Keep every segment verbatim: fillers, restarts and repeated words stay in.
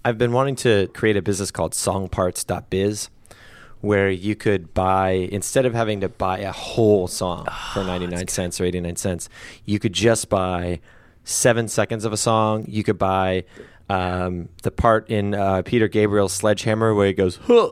I've been wanting to create a business called songparts dot biz, where you could buy, instead of having to buy a whole song oh, for ninety-nine cents or eighty-nine cents, you could just buy seven seconds of a song. You could buy um, the part in uh, Peter Gabriel's Sledgehammer where he goes, huh.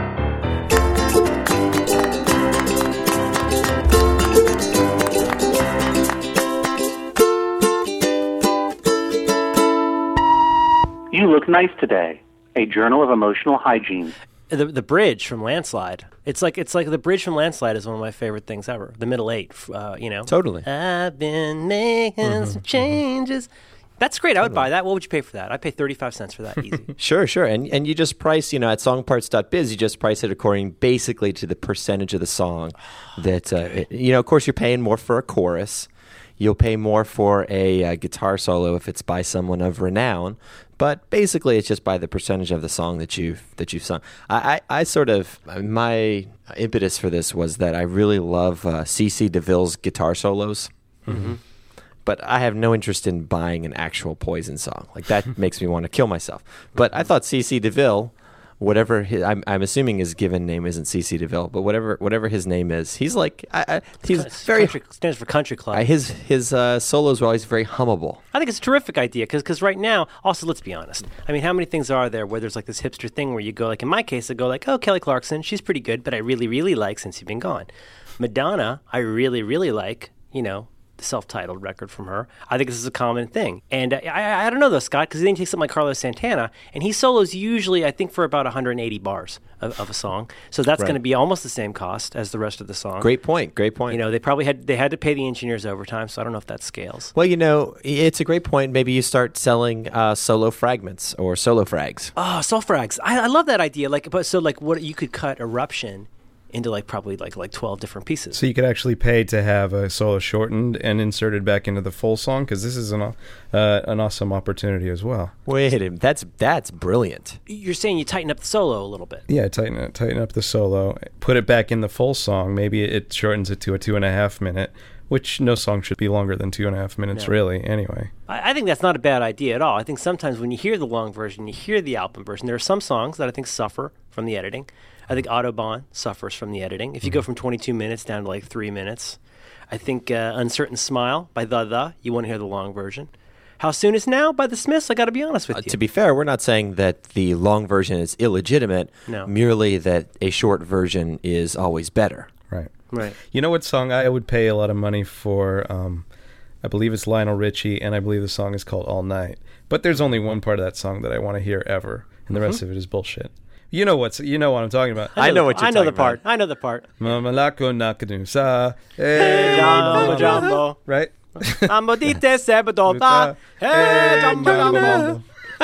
You look nice today. A journal of emotional hygiene. The the bridge from Landslide. It's like it's like the bridge from Landslide is one of my favorite things ever. The middle eight, uh, you know. Totally. I've been making mm-hmm. some changes. That's great. I would buy that. What would you pay for that? I'd pay thirty-five cents for that. Easy. Sure, sure. And and you just price, you know, at songparts dot biz, you just price it according basically to the percentage of the song that, uh, it, you know, of course, you're paying more for a chorus. You'll pay more for a uh, guitar solo if it's by someone of renown, but basically it's just by the percentage of the song that you've that you've sung. I, I, I sort of my impetus for this was that I really love uh, C C DeVille's guitar solos, mm-hmm. but I have no interest in buying an actual Poison song. Like that makes me want to kill myself. But I thought C C DeVille, whatever his, I'm, I'm assuming his given name isn't C C DeVille, but whatever whatever his name is, he's like I, I, he's it's very country, stands for country club. Uh, his his uh, solos were always very hummable. I think it's a terrific idea because right now, also let's be honest. I mean, how many things are there where there's like this hipster thing where you go like in my case, I go like, oh, Kelly Clarkson, she's pretty good, but I really really like Since You've Been Gone. Madonna, I really really like, you know. The self-titled record from her. I think this is a common thing. And uh, I, I don't know though, Scott, because then you take something like Carlos Santana, and he solos usually, I think, for about one hundred eighty bars of, of a song. So that's right. going to be almost the same cost as the rest of the song. Great point. Great point. You know, they probably had they had to pay the engineers overtime, so I don't know if that scales. Well, you know, it's a great point. Maybe you start selling uh, solo fragments or solo frags. Oh, solo frags. I, I love that idea. Like, but so like, what you could cut Eruption into like probably like like twelve different pieces. So you could actually pay to have a solo shortened and inserted back into the full song, because this is an uh, an awesome opportunity as well. Wait a minute, that's that's brilliant. You're saying you tighten up the solo a little bit. Yeah, tighten it, tighten up the solo, put it back in the full song. Maybe it shortens it to a two and a half minute, which no song should be longer than two and a half minutes, no. really, anyway. I, I think that's not a bad idea at all. I think sometimes when you hear the long version, you hear the album version, there are some songs that I think suffer from the editing. I think Autobahn suffers from the editing. If you mm-hmm. go from twenty-two minutes down to like three minutes, I think uh, Uncertain Smile by The The, you want to hear the long version. How Soon Is Now by the Smiths, I got to be honest with uh, you. To be fair, we're not saying that the long version is illegitimate, no. merely that a short version is always better. Right. Right. You know what song I would pay a lot of money for? Um, I believe it's Lionel Richie, and I believe the song is called All Night. But there's only one part of that song that I want to hear ever, and the rest mm-hmm. of it is bullshit. You know what's you know what I'm talking about. I know, I know what you're I know talking the part. about. I know the part. Mama lako nakadusa. Hey, Jumbo Jumbo. Right? Mambo dite sebadota. Hey, Jumbo Jumbo.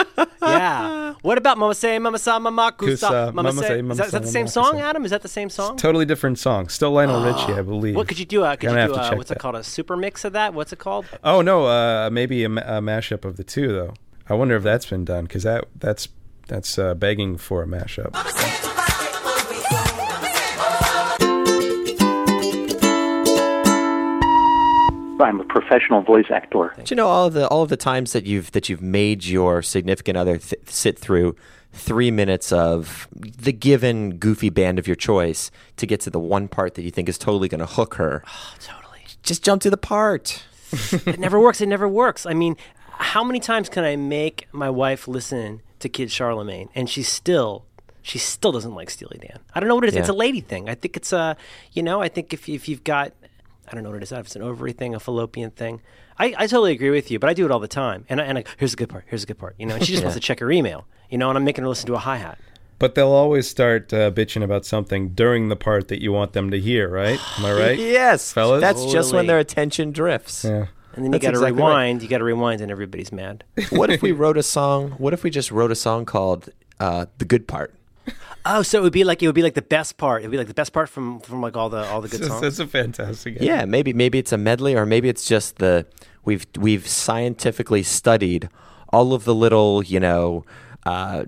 Yeah. What about Mama Say, Mama Sa, Mama Kusa, Mama Say? Is that, is that the same song, Adam? Is that the same song? It's totally different song. Still Lionel oh. Richie, I believe. What could you do? Uh, could Gonna you do have to uh, check what's that. it called? A super mix of that? What's it called? Oh no, uh, maybe a, ma- a mashup of the two though. I wonder if that's been done, because that that's that's uh, begging for a mashup. I'm a professional voice actor. Do you know all of the all of the times that you've that you've made your significant other th- sit through three minutes of the given goofy band of your choice to get to the one part that you think is totally going to hook her? Oh, totally. Just jump to the part. It never works. It never works. I mean, how many times can I make my wife listen to Kid Charlemagne and she still she still doesn't like Steely Dan? I don't know what it is. Yeah. It's a lady thing. I think it's a, you know, I think if if you've got, I don't know what it is. If it's an ovary thing, a fallopian thing. I, I totally agree with you, but I do it all the time. And I, and I, here's a good part. Here's a good part. You know, and she just yeah. wants to check her email. You know, and I'm making her listen to a hi-hat. But they'll always start uh, bitching about something during the part that you want them to hear, right? Am I right? Yes, fellas. That's totally. Just when their attention drifts. Yeah. And then That's you got to exactly rewind. right. You got to rewind, and everybody's mad. What if we wrote a song? What if we just wrote a song called uh, "The Good Part"? Oh, so it would be like it would be like the best part. It would be like the best part from, from like all the all the good songs. That's a fantastic idea. Yeah, maybe maybe it's a medley, or maybe it's just the we've we've scientifically studied all of the little you know uh,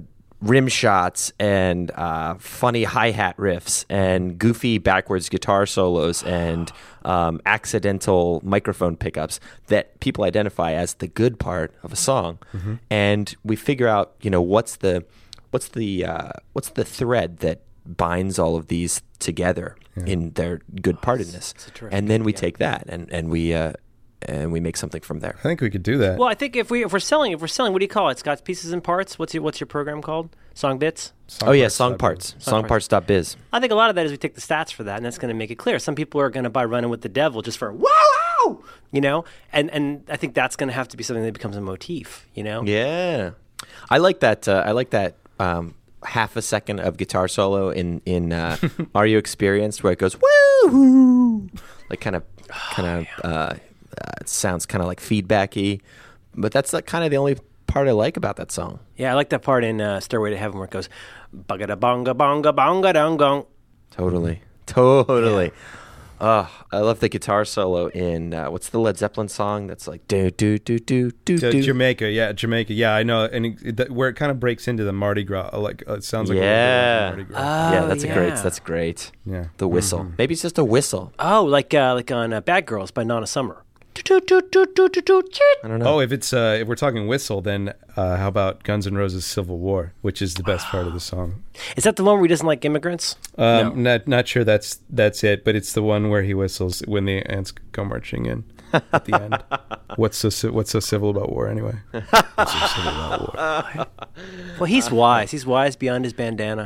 rim shots and uh, funny hi-hat riffs and goofy backwards guitar solos and um, accidental microphone pickups that people identify as the good part of a song. Mm-hmm. And we figure out, you know, what's the what's the uh, what's the thread that binds all of these together yeah. in their good partedness. Oh, and then we idea. take that and and we uh, and we make something from there. I think we could do that. Well, I think if we if we're selling if we're selling, what do you call it? Scott's Pieces and Parts. What's your what's your program called? Song Bits. Song oh yeah, Song Parts. Song Parts dot biz. I think a lot of that is we take the stats for that, and that's going to make it clear. Some people are going to buy Running with the Devil just for wow, wow, you know, and and I think that's going to have to be something that becomes a motif, you know. Yeah, I like that. Uh, I like that. Um, half a second of guitar solo in in uh, Are You Experienced, where it goes woo, like kind of kind of. Oh, yeah. uh, Uh, it sounds kind of like feedbacky, but that's like kind of the only part I like about that song. Yeah, I like that part in uh, Stairway to Heaven where it goes bugga bonga bonga bonga dong gong. Totally, totally. Yeah. Oh, I love the guitar solo in uh, what's the Led Zeppelin song that's like do do do do do do. Jamaica, yeah, Jamaica, yeah, I know, and it, it, where it kind of breaks into the Mardi Gras, like uh, it sounds like yeah, a Mardi Gras. Oh, yeah, that's yeah. a great, that's great. Yeah, the whistle. Mm-hmm. Maybe it's just a whistle. Oh, like uh, like on uh, Bad Girls by Nana Summer. I don't know. Oh, if it's uh, if we're talking whistle, then uh, how about Guns N' Roses' "Civil War," which is the best part of the song? Is that the one where he doesn't like immigrants? Um, no. Not not sure that's that's it, but it's the one where he whistles when the ants go marching in at the end. What's so what's so civil about war anyway? What's so civil about war? Well, he's wise. He's wise beyond his bandana.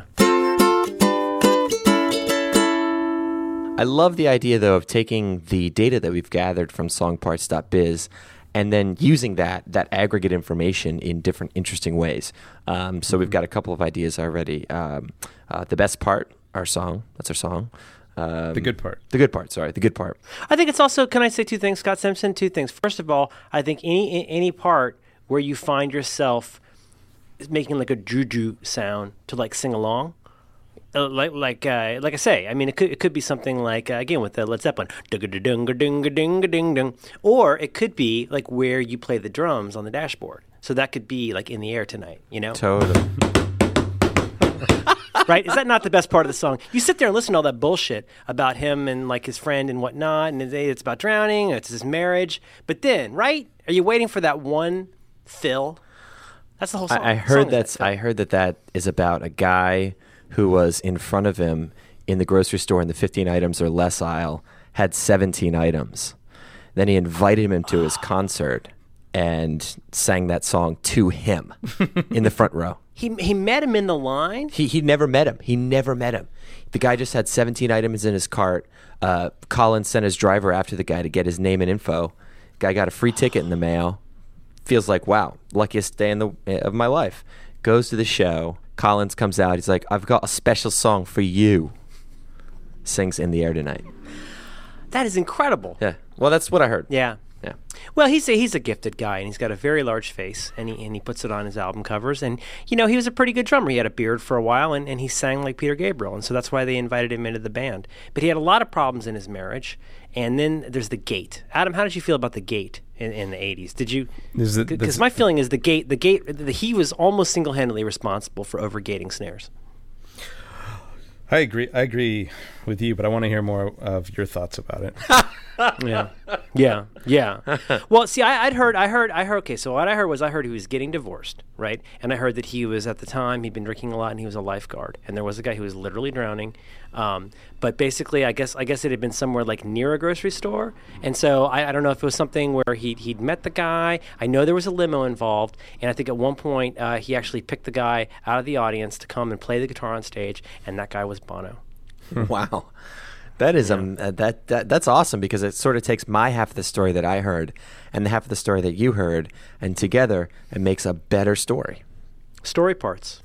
I love the idea, though, of taking the data that we've gathered from songparts dot biz and then using that that aggregate information in different interesting ways. Um, so mm-hmm. we've got a couple of ideas already. Um, uh, the best part, our song, that's our song. Um, the good part. The good part, sorry, the good part. I think it's also, can I say two things, Scott Simpson? Two things. First of all, I think any any part where you find yourself making like a juju sound to like sing along, Uh, like like uh, like I say, I mean, it could it could be something like uh, again with the Led Zeppelin, ding-a-ding-a-ding-a-ding-a-ding-ding, or it could be like where you play the drums on the dashboard. So that could be like In the Air Tonight, you know? Totally. Right? Is that not the best part of the song? You sit there and listen to all that bullshit about him and like his friend and whatnot, and it's about drowning, and it's his marriage. But then, right? Are you waiting for that one fill? That's the whole song. I, I heard song that's. that I heard that that is about a guy who was in front of him in the grocery store in the fifteen items or less aisle, had seventeen items. Then he invited him into his concert and sang that song to him in the front row. He he met him in the line? He he never met him. He never met him. The guy just had seventeen items in his cart. Uh, Colin sent his driver after the guy to get his name and info. Guy got a free ticket in the mail. Feels like, wow, luckiest day in the of my life. Goes to the show. Collins comes out. He's like, I've got a special song for you. Sings In the Air Tonight. That is incredible. Yeah. Well, that's what I heard. Yeah. Yeah. Well, he's a, he's a gifted guy, and he's got a very large face, and he and he puts it on his album covers. And, you know, he was a pretty good drummer. He had a beard for a while, and, and he sang like Peter Gabriel, and so that's why they invited him into the band. But he had a lot of problems in his marriage, and then there's the gate. Adam, how did you feel about the gate in, in the eighties? Did you... Because my feeling is the gate, the gate, the, he was almost single-handedly responsible for over-gating snares. I agree. I agree with you, but I want to hear more of your thoughts about it. yeah, yeah, yeah. Well, see, I, I'd heard, I heard, I heard. Okay, so what I heard was, I heard he was getting divorced, right? And I heard that he was at the time he'd been drinking a lot, and he was a lifeguard, and there was a guy who was literally drowning. Um, but basically, I guess, I guess it had been somewhere like near a grocery store, and so I, I don't know if it was something where he he'd met the guy. I know there was a limo involved, and I think at one point uh, he actually picked the guy out of the audience to come and play the guitar on stage, and that guy was Bono. Wow. That is yeah. um uh, that, that that's awesome, because it sort of takes my half of the story that I heard and the half of the story that you heard, and together it makes a better story. Story parts.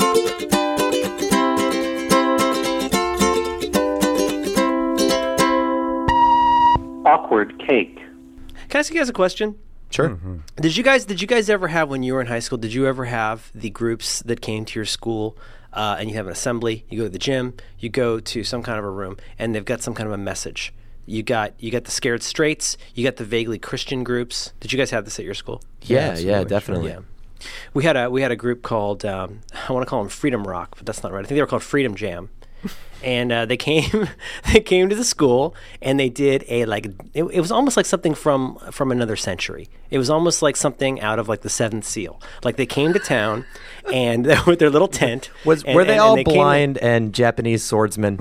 Awkward cake. Can I ask you guys a question? Sure. Mm-hmm. Did you guys did you guys ever have, when you were in high school, did you ever have the groups that came to your school uh, and you have an assembly, you go to the gym, you go to some kind of a room, and they've got some kind of a message? You got you got the Scared Straights, you got the vaguely Christian groups. Did you guys have this at your school? Yeah, yeah, yeah definitely. Yeah. We had a we had a group called um, I want to call them Freedom Rock, but that's not right. I think they were called Freedom Jam. And uh, they came, they came to the school, and they did a like. It, it was almost like something from from another century. It was almost like something out of like the Seventh Seal. Like they came to town, and with their little tent. Was and, were they and, all and they blind and Japanese swordsmen?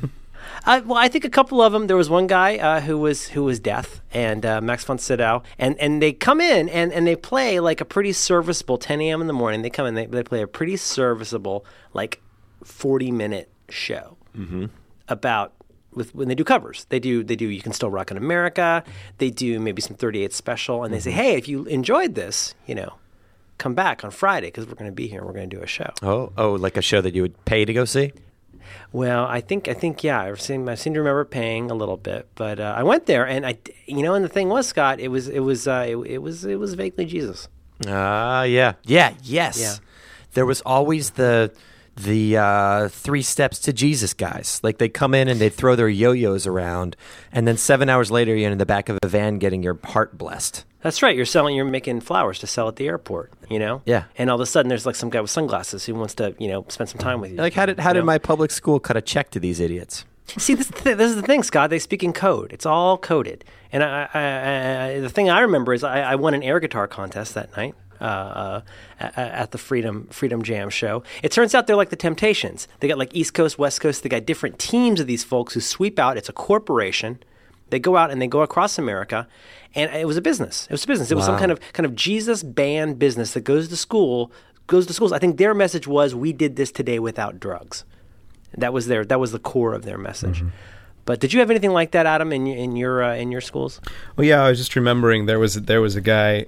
Uh, well, I think a couple of them. There was one guy uh, who was who was deaf, and uh, Max von Sydow, and and they come in and, and they play like a pretty serviceable ten a.m. in the morning. They come in, they they play a pretty serviceable like forty minute show mm-hmm. about with when they do covers. They do they do You Can Still Rock in America. They do maybe some thirty-eight Special, and they say, hey, if you enjoyed this, you know, come back on Friday because we're going to be here and we're going to do a show. Oh, oh, like a show that you would pay to go see? Well, I think I think yeah, I've seen I seem to remember paying a little bit, but uh, I went there and I, you know, and the thing was, Scott, it was it was uh, it, it was it was vaguely Jesus. Ah, uh, yeah, yeah, yes. Yeah. There was always the the uh, three steps to Jesus guys. Like they'd come in and they'd throw their yo-yos around, and then seven hours later, you're in the back of a van getting your heart blessed. That's right. You're selling, you're making flowers to sell at the airport, you know? Yeah. And all of a sudden, there's like some guy with sunglasses who wants to, you know, spend some time with you. Like, how did how you did know? my public school cut a check to these idiots? See, this, this is the thing, Scott. They speak in code. It's all coded. And I, I, I, the thing I remember is I, I won an air guitar contest that night uh, uh, at the Freedom Freedom Jam show. It turns out they're like the Temptations. They got like East Coast, West Coast. They got different teams of these folks who sweep out. It's a corporation. They go out and they go across America, and it was a business. It was a business. It was Wow. some kind of kind of Jesus band business that goes to school, goes to schools. I think their message was, "We did this today without drugs." That was their that was the core of their message. Mm-hmm. But did you have anything like that, Adam, in in your uh, in your schools? Well, yeah, I was just remembering there was there was a guy.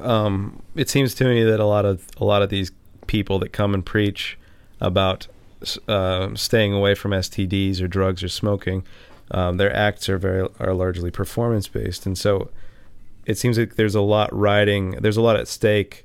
Um, it seems to me that a lot of a lot of these people that come and preach about uh, staying away from S T Ds or drugs or smoking. Um, their acts are very are largely performance based, and so it seems like there's a lot riding. There's a lot at stake,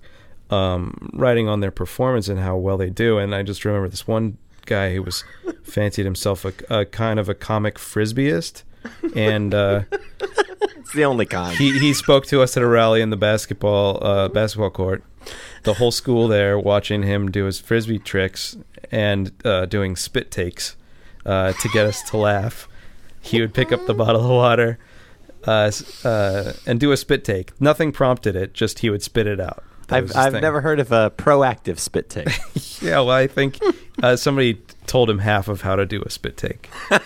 um, riding on their performance and how well they do. And I just remember this one guy who was fancied himself a, a kind of a comic frisbeeist, and uh, It's the only kind. he he spoke to us at a rally in the basketball uh, basketball court. The whole school there watching him do his frisbee tricks and uh, doing spit takes uh, to get us to laugh. He would pick up the bottle of water uh, uh, and do a spit take. Nothing prompted it; just he would spit it out. That was I've his I've thing. never heard of a proactive spit take. Yeah, well, I think uh, somebody told him half of how to do a spit take.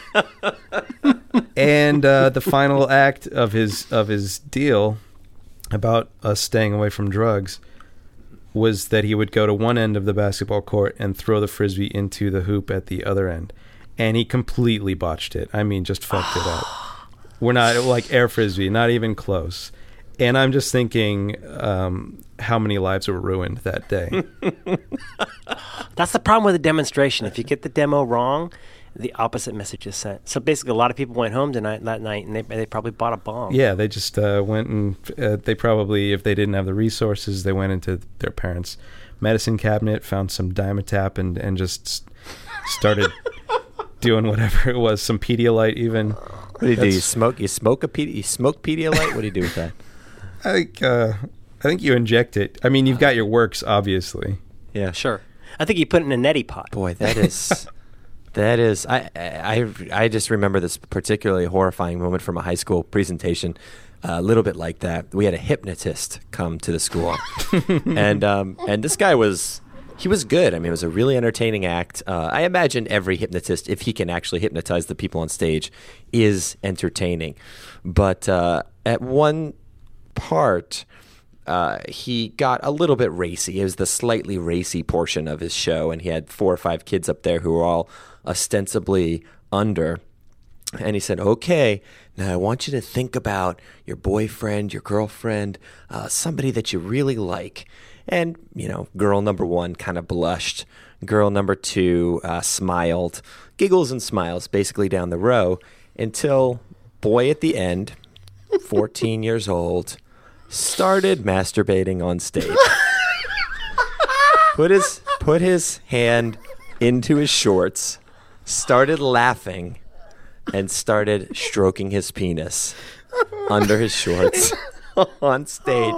And uh, the final act of his of his deal about us staying away from drugs was that he would go to one end of the basketball court and throw the frisbee into the hoop at the other end. And he completely botched it. I mean, just fucked it up. We're not like air frisbee, not even close. And I'm just thinking um, how many lives were ruined that day. That's the problem with a demonstration. If you get the demo wrong, the opposite message is sent. So basically, a lot of people went home tonight that night, and they they probably bought a bomb. Yeah, they just uh, went and uh, they probably, if they didn't have the resources, they went into their parents' medicine cabinet, found some Dimetap, and and just started doing whatever it was, some Pedialyte even. What do you do? You smoke? You smoke a Pedi- you smoke Pedialyte? What do you do with that? I think uh, I think you inject it. I mean, you've got your works, obviously. Yeah, Sure. I think you put it in a neti pot. boy, that is that is. I I I just remember this particularly horrifying moment from a high school presentation. Uh, a little bit like that. We had a hypnotist come to the school, and um, and this guy was. He was good. I mean, it was a really entertaining act. Uh, I imagine every hypnotist, if he can actually hypnotize the people on stage, is entertaining. But uh, at one part, uh, he got a little bit racy. It was the slightly racy portion of his show, and he had four or five kids up there who were all ostensibly under. And he said, okay, now I want you to think about your boyfriend, your girlfriend, uh, somebody that you really like. And, you know, girl number one kind of blushed. Girl number two uh, smiled. Giggles and smiles basically down the row until boy at the end, fourteen years old, started masturbating on stage. put his put his hand into his shorts, started laughing, and started stroking his penis under his shorts on stage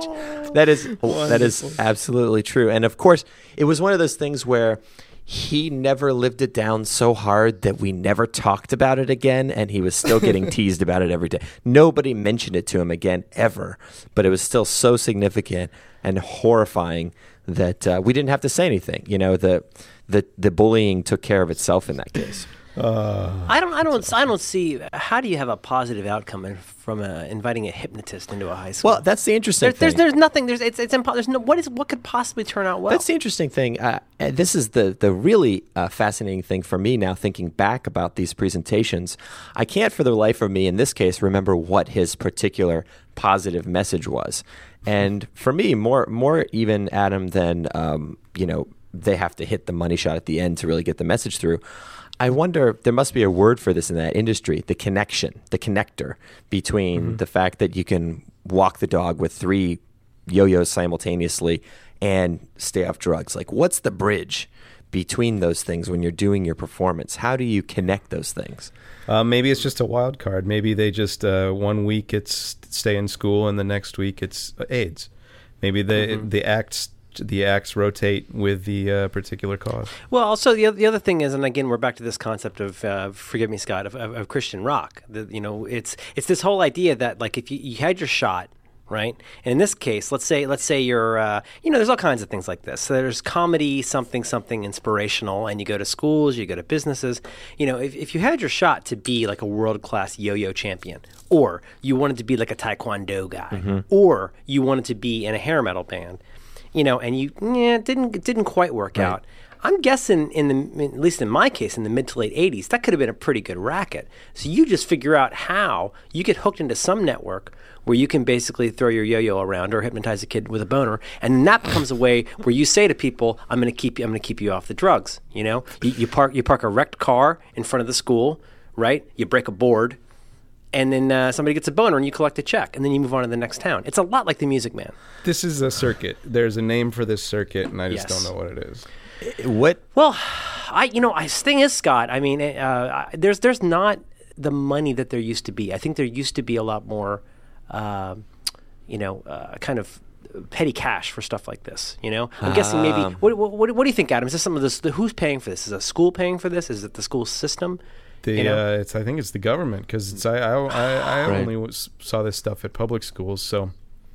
that is that is absolutely true. And of course, it was one of those things where he never lived it down so hard that we never talked about it again, and he was still getting teased about it every day. Nobody mentioned it to him again ever, but it was still so significant and horrifying that uh, we didn't have to say anything. You know, the the the bullying took care of itself in that case. Uh, I don't, I don't, I don't see. How do you have a positive outcome in- from uh, inviting a hypnotist into a high school? Well, that's the interesting There, thing. there's, there's nothing. There's, it's, it's impo- There's no. What is, what could possibly turn out well? That's the interesting thing. Uh, and this is the the really uh, fascinating thing for me now, thinking back about these presentations. I can't, for the life of me, in this case, remember what his particular positive message was. And for me, more more even, Adam, than um, you know, they have to hit the money shot at the end to really get the message through. I wonder, there must be a word for this in that industry, the connection, the connector between mm-hmm. the fact that you can walk the dog with three yo-yos simultaneously and stay off drugs. Like, what's the bridge between those things when you're doing your performance? How do you connect those things? Uh, maybe it's just a wild card. Maybe they just, uh, one week it's stay in school and the next week it's AIDS. Maybe the mm-hmm. the acts the acts rotate with the uh, particular cause. Well, also the other, the other thing is, and again, we're back to this concept of, uh, forgive me, Scott, of, of, of Christian rock. The, you know, it's it's this whole idea that like if you, you had your shot, right? And in this case, let's say let's say you're, uh, you know, there's all kinds of things like this. So there's comedy, something something inspirational, and you go to schools, you go to businesses. You know, if if you had your shot to be like a world class yo-yo champion, or you wanted to be like a taekwondo guy, mm-hmm. or you wanted to be in a hair metal band. You know, and you yeah, it didn't it didn't quite work right. out. I'm guessing in the at least in my case in the mid to late eighties, that could have been a pretty good racket. So you just figure out how you get hooked into some network where you can basically throw your yo-yo around or hypnotize a kid with a boner, and then that becomes a way where you say to people, "I'm going to keep you. I'm going to keep you off the drugs." You know, you, you park you park a wrecked car in front of the school, right? You break a board. And then uh, somebody gets a boner and you collect a check and then you move on to the next town. It's a lot like the Music Man. This is a circuit. There's a name for this circuit, and I just Yes. don't know what it is. What? Well, I you know, I thing is, Scott, I mean, uh, I, there's there's not the money that there used to be. I think there used to be a lot more, uh, you know, uh, kind of petty cash for stuff like this. You know, I'm guessing maybe. Um. What, what what do you think, Adam? Is this some of this? The, who's paying for this? Is a school paying for this? Is it the school system? The You know? uh, it's I think it's the government, because it's I I, I, I Right. only was, saw this stuff at public schools, so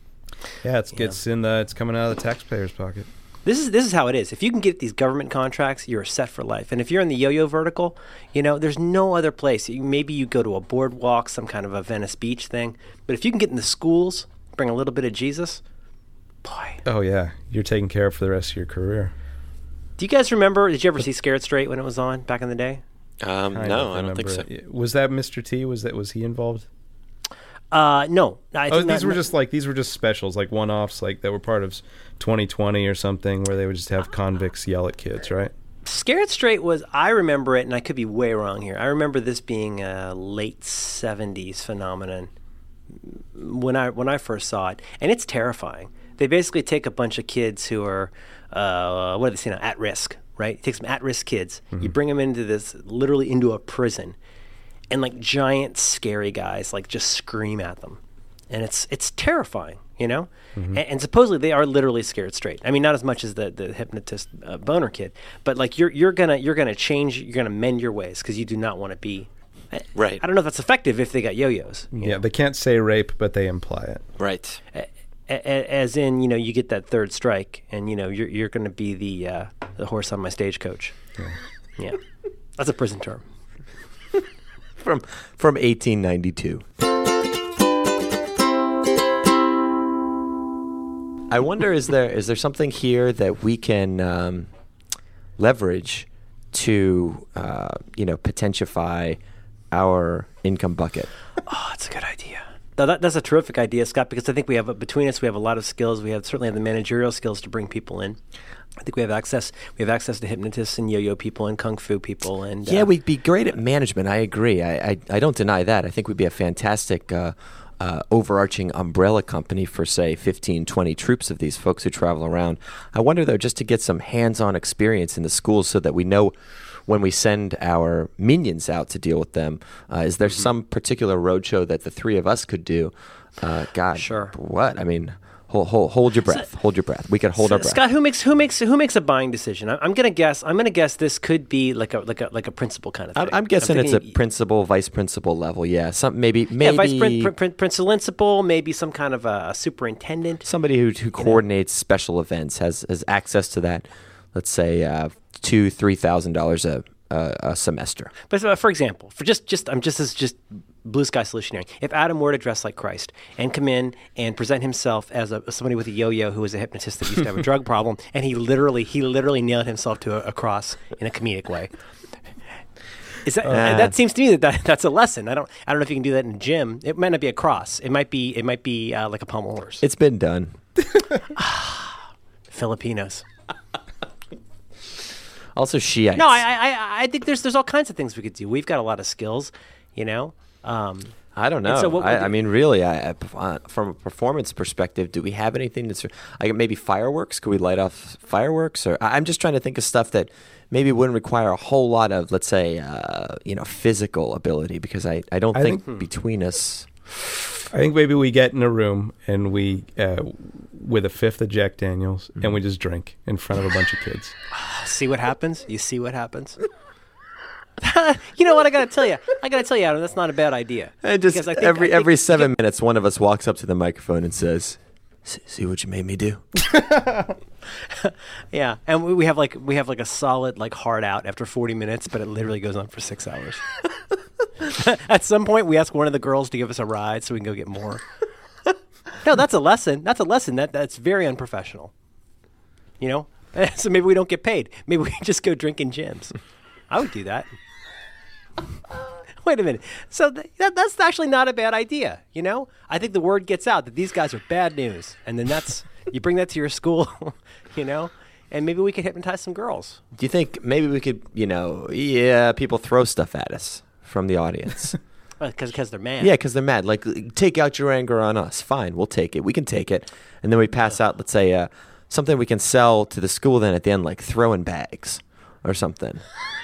yeah, it's it's in the it's coming out of the taxpayer's pocket. This is this is how it is. If you can get these government contracts, you're set for life. And if you're in the yo-yo vertical, you know, there's no other place. You, maybe you go to a boardwalk, some kind of a Venice Beach thing. But if you can get in the schools, bring a little bit of Jesus, boy. Oh yeah, you're taken care of for the rest of your career. Do you guys remember? Did you ever see Scared Straight when it was on back in the day? Um, Kind no, of I don't think so. remember it. Was that Mister T? Was that was he involved? Uh, no. I Oh, think these not- were just like these were just specials, like one-offs, like that were part of twenty twenty or something, where they would just have convicts yell at kids, right? Scared Straight was, I remember it, and I could be way wrong here. I remember this being a late seventies phenomenon when I when I first saw it, and it's terrifying. They basically take a bunch of kids who are, uh, what do they say now, at risk, right? It takes some at-risk kids. Mm-hmm. You bring them into this, literally into a prison, and like giant scary guys like just scream at them. And it's it's terrifying, you know? Mm-hmm. And, and supposedly they are literally scared straight. I mean, not as much as the, the hypnotist uh, boner kid, but like you're you're gonna you're gonna change, you're gonna mend your ways because you do not want to be. Right. I don't know if that's effective if they got yo-yos. Yeah, know? they can't say rape, but they imply it. Right. A- a- As in, you know, you get that third strike, and you know you're you're going to be the uh, the horse on my stagecoach. Yeah. yeah, that's a prison term. From from eighteen ninety-two. I wonder, is there is there something here that we can um, leverage to uh, you know potentiify our income bucket? Oh, that's a good idea. No, that, that's a terrific idea, Scott, because I think we have, between us, we have a lot of skills. We have certainly have the managerial skills to bring people in. I think we have access. We have access to hypnotists and yo-yo people and kung fu people. And Yeah, uh, we'd be great at management. I agree. I I, I don't deny that. I think we'd be a fantastic uh, uh, overarching umbrella company for, say, fifteen, twenty troops of these folks who travel around. I wonder, though, just to get some hands-on experience in the schools so that we know when we send our minions out to deal with them, uh, is there some particular roadshow that the three of us could do? Uh, God, Sure. what? I mean, Hold, hold, hold your breath. Hold your breath. We could hold So, our breath. Scott, who makes who makes who makes a buying decision? I- I'm gonna guess. I'm gonna guess this could be like a like a like a principal kind of thing. I'm, I'm guessing it's a thinking- principal, vice principal level. Yeah, some maybe maybe yeah, vice prin- prin- prin- principal, maybe some kind of a, a superintendent. somebody who who coordinates special events has has access to that. Let's say uh, two three thousand dollars a a semester. But uh, for example, for just just I'm just as just blue sky solutionary. If Adam were to dress like Christ and come in and present himself as a somebody with a yo-yo who was a hypnotist that used to have a drug problem, and he literally he literally nailed himself to a, a cross in a comedic way. Is that Uh, that seems to me that, that that's a lesson. I don't I don't know if you can do that in a gym. It might not be a cross. It might be it might be uh, like a pommel horse. It's been done. Filipinos. Also, Shiites. No, I, I I think there's there's all kinds of things we could do. We've got a lot of skills, you know. Um, I don't know. And so what I, would- I mean, really, I, I- uh, from a performance perspective, do we have anything that's like maybe fireworks? Could we light off fireworks? Or I- I'm just trying to think of stuff that maybe wouldn't require a whole lot of, let's say, uh, you know, physical ability. Because I, I don't I think, think- between us. I think maybe we get in a room and we, uh, with a fifth of Jack Daniels, Mm-hmm. and we just drink in front of a bunch of kids. See what happens? You see what happens? You know what? I got to tell you. I got to tell you, Adam, that's not a bad idea. And just Because I think- every I think every you seven get- minutes, one of us walks up to the microphone and says, "See see what you made me do." Yeah, and we we have like we have like a solid like hard out after forty minutes, but it literally goes on for six hours. At some point, we ask one of the girls to give us a ride so we can go get more. No, that's a lesson. That's a lesson. That that's very unprofessional. You know, so maybe we don't get paid. Maybe we just go drink in gyms. I would do that. Wait a minute. So th- that, that's actually not a bad idea. You know, I think the word gets out that these guys are bad news, and then that's you bring that to your school. You know, and maybe we could hypnotize some girls. Do you think maybe we could, you know, yeah, people throw stuff at us from the audience? Because because they're mad. Yeah, because they're mad. Like, take out your anger on us. Fine, we'll take it. We can take it. And then we pass out, let's say, uh, something we can sell to the school then at the end, like throwing bags or something.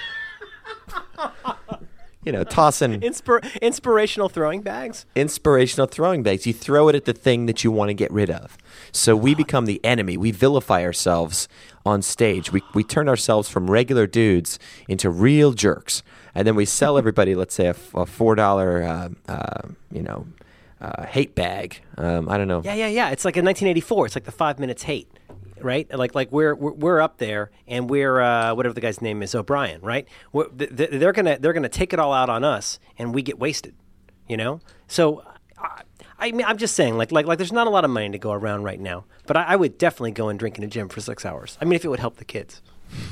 You know, tossing Inspir- inspirational throwing bags. inspirational throwing bags. You throw it at the thing that you want to get rid of. So we become the enemy. We vilify ourselves on stage. We we turn ourselves from regular dudes into real jerks. And then we sell everybody, let's say, a, f- a four dollar, uh, uh, you know, uh, hate bag. Um, I don't know. Yeah, yeah, yeah. It's like in nineteen eighty-four. It's like the five minutes hate, right? Like like we're we're, we're up there and we're uh, whatever the guy's name is, O'Brien, right? We're, th- th- they're gonna they're gonna take it all out on us, and we get wasted, you know. So. I, I mean, I'm just saying, like, like, like, there's not a lot of money to go around right now, but I, I would definitely go and drink in a gym for six hours. I mean, if it would help the kids,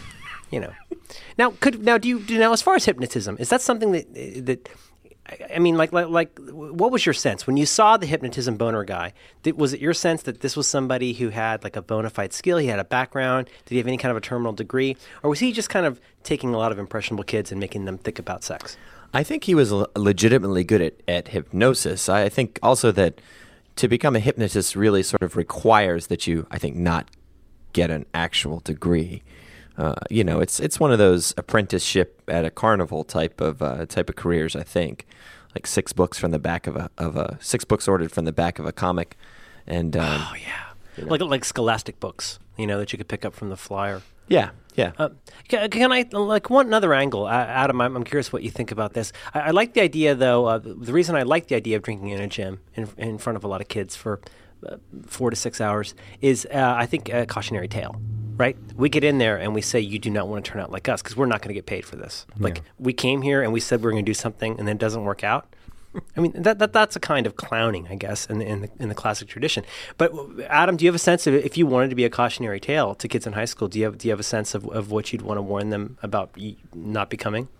you know. Now, could now do you do now as far as hypnotism? Is that something that that I- I mean, like, like, like, what was your sense when you saw the hypnotism boner guy? Did, was it your sense that this was somebody who had like a bona fide skill? He had a background. Did he have any kind of a terminal degree, or was he just kind of taking a lot of impressionable kids and making them think about sex? I think he was le- legitimately good at, at hypnosis. I think also that to become a hypnotist really sort of requires that you, I think, not get an actual degree. Uh, you know, it's it's one of those apprenticeship at a carnival type of uh, type of careers. I think, like six books from the back of a of a six books ordered from the back of a comic, and um, Oh yeah, like like scholastic books, you know, that you could pick up from the flyer. yeah, yeah. Uh, can, can I like one another angle, uh, Adam? I'm, I'm curious what you think about this. I, I like the idea, though. Uh, the reason I like the idea of drinking in a gym in, in front of a lot of kids for uh, four to six hours is, uh, I think, a cautionary tale. Right? We get in there and we say, "You do not want to turn out like us," because we're not going to get paid for this. Like we came here and we said we we're going to do something, and then it doesn't work out. I mean, that, that that's a kind of clowning, I guess, in the, in the in the classic tradition. But Adam, do you have a sense of if you wanted to be a cautionary tale to kids in high school? Do you have do you have a sense of, of what you'd want to warn them about y- not becoming?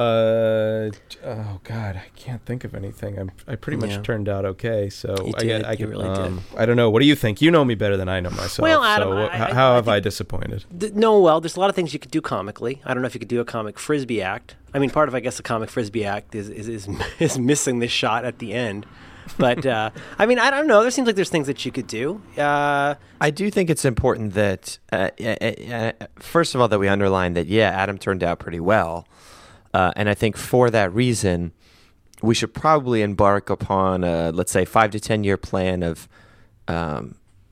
Uh, oh God, I can't think of anything. I'm, I pretty much Yeah. turned out okay. So You I, did, I, you could, really did. um, I don't know. What do you think? You know me better than I know myself. Well, Adam, so I- wh- I- how I have I think- disappointed? Th- No, well, there's a lot of things you could do comically. I don't know if you could do a comic frisbee act. I mean, part of I guess the comic frisbee act is is is, is missing this shot at the end. But uh, I mean, I don't know. There seems like there's things that you could do. Uh, I do think it's important that, uh, uh, uh, first of all, that we underline that, yeah, Adam turned out pretty well. Uh, and I think for that reason, we should probably embark upon a, let's say, five to ten year plan of um,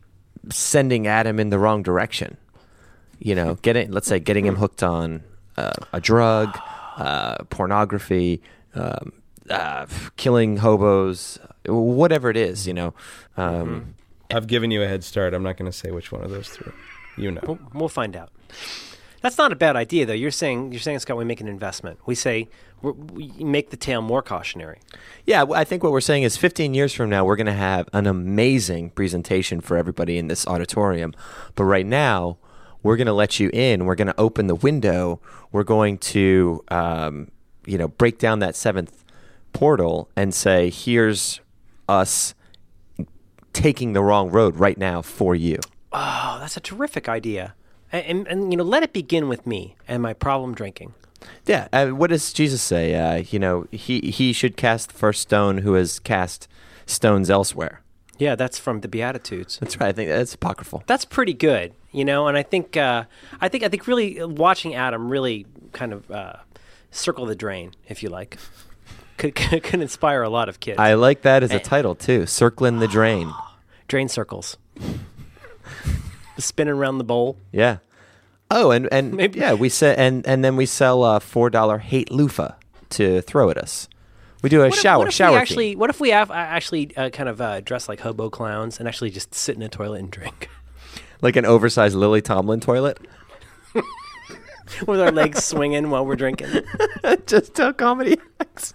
sending Adam in the wrong direction. You know, getting let's say getting him hooked on uh, a drug, uh, pornography, um, uh, killing hobos, whatever it is. You know. Um, Mm-hmm. I've given you a head start. I'm not going to say which one of those three. You know. We'll, we'll find out. That's not a bad idea, though. You're saying, you're saying, Scott, we make an investment. We say we're, we make the tale more cautionary. Yeah, I think what we're saying is fifteen years from now, we're going to have an amazing presentation for everybody in this auditorium. But right now, we're going to let you in. We're going to open the window. We're going to, um, you know, break down that seventh portal and say, here's us taking the wrong road right now for you. Oh, that's a terrific idea. And, and, and you know, let it begin with me and my problem drinking. Yeah. Uh, what does Jesus say? Uh, you know, he, he should cast the first stone who has cast stones elsewhere. Yeah, that's from the Beatitudes. That's right. I think that's apocryphal. That's pretty good, you know. And I think, uh, I think, I think, really watching Adam really kind of uh, circle the drain, if you like, could could, could inspire a lot of kids. I like that as a title too. Circling the drain. Drain circles, spinning around the bowl. Yeah. Oh, and and Maybe- yeah, we sell and and then we sell a four dollar hate loofah to throw at us. We do a What if- shower what if shower. we theme. actually, what if we have, uh, actually uh, kind of uh, dress like hobo clowns and actually just sit in a toilet and drink Like an oversized Lily Tomlin toilet. with our legs swinging while we're drinking? Just tell comedy acts.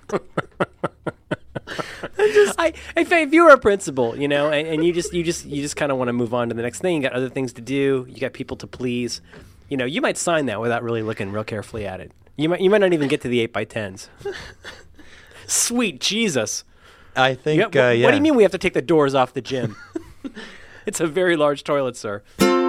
I, if, if you were a principal, you know, and, and you just you just you just kind of want to move on to the next thing. You got other things to do. You got people to please. You know, you might sign that without really looking real carefully at it. You might you might not even get to the eight by tens. Sweet Jesus! I think. Yeah, Uh, wh- yeah. What do you mean we have to take the doors off the gym? It's a very large toilet, sir.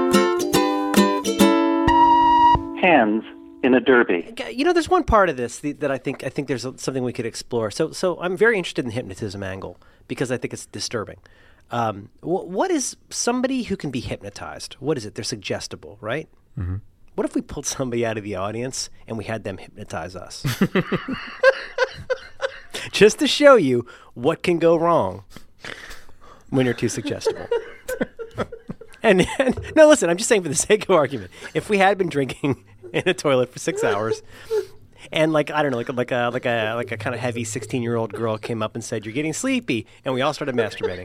Hands in a derby. You know, there's one part of this th- that I think I think there's a, something we could explore. So, so I'm very interested in the hypnotism angle because I think it's disturbing. Um, wh- what is somebody who can be hypnotized? What is it? They're suggestible, right? Mm-hmm. What if we pulled somebody out of the audience and we had them hypnotize us? Just to show you what can go wrong when you're too suggestible. And, and no, listen, I'm just saying for the sake of argument, if we had been drinking in a toilet for six hours, and like I don't know, like like a like a like a kind of heavy sixteen year old girl came up and said, "You're getting sleepy," and we all started masturbating.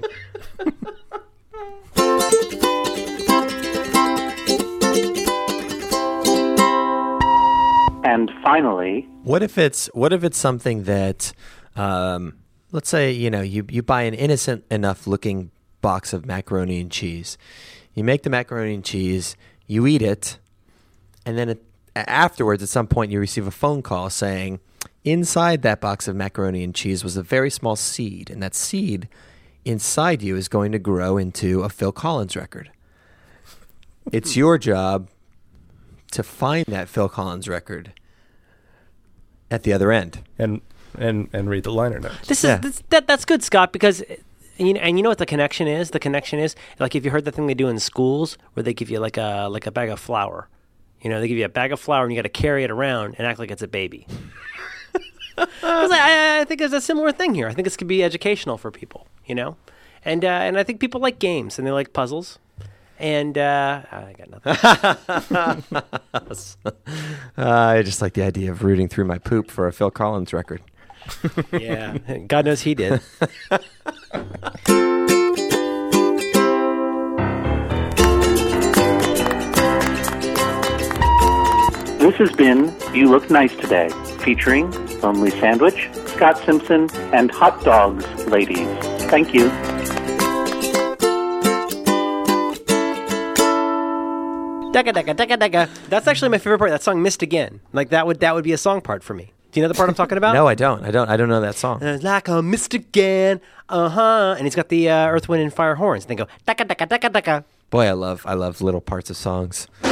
And finally, What if it's what if it's something that, um, let's say you know you you buy an innocent enough looking box of macaroni and cheese, you make the macaroni and cheese, you eat it, and then it, afterwards at some point you receive a phone call saying inside that box of macaroni and cheese was a very small seed, and that seed inside you is going to grow into a Phil Collins record. It's your job to find that Phil Collins record at the other end. and and and read the liner notes. This Yeah. is this, that that's good, Scott, because you know, and you know what the connection is? The connection is like if you heard the thing they do in schools where they give you like a like a bag of flour. You know, they give you a bag of flour and you got to carry it around and act like it's a baby. Because I, I think there's a similar thing here. I think this could be educational for people. You know, and uh, and I think people like games and they like puzzles. And uh, I got nothing. Uh, I just like the idea of rooting through my poop for a Phil Collins record. Yeah, God knows he did. this has been You Look Nice Today, featuring Lonely Sandwich, Scott Simpson, and Hot Dogs Ladies. Thank you. Dagga, dagga, dagga, dagga. That's actually my favorite part. That song, "Missed Again." Like that would that would be a song part for me. Do you know the part I'm talking about? No, I don't. I don't. I don't know that song. Uh, like a missed again, uh huh. And he's got the uh, Earth, Wind, and Fire horns. And they go dagga, dagga, dagga, dagga. Boy, I love. I love little parts of songs.